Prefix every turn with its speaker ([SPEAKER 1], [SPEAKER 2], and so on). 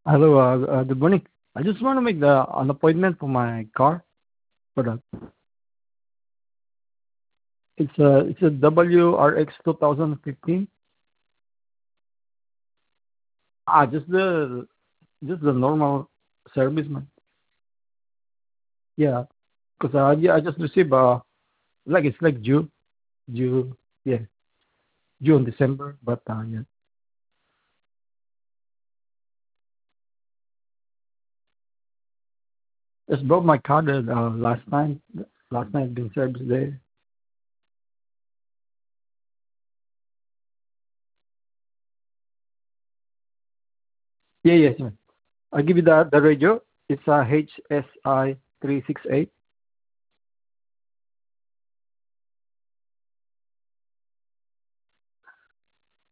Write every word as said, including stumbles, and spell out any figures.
[SPEAKER 1] Hello, uh, uh, good morning. I just want to make the an appointment for my car for that. It's a it's a W R X twenty fifteen. Ah, just the just the normal service, man. Yeah, because uh, yeah, I just received uh like it's like due due yeah June December, but uh yeah, just brought my car there uh, last time. Last night been service there. Yeah, yes, man. I'll give you the the radio. It's uh H S I three six eight.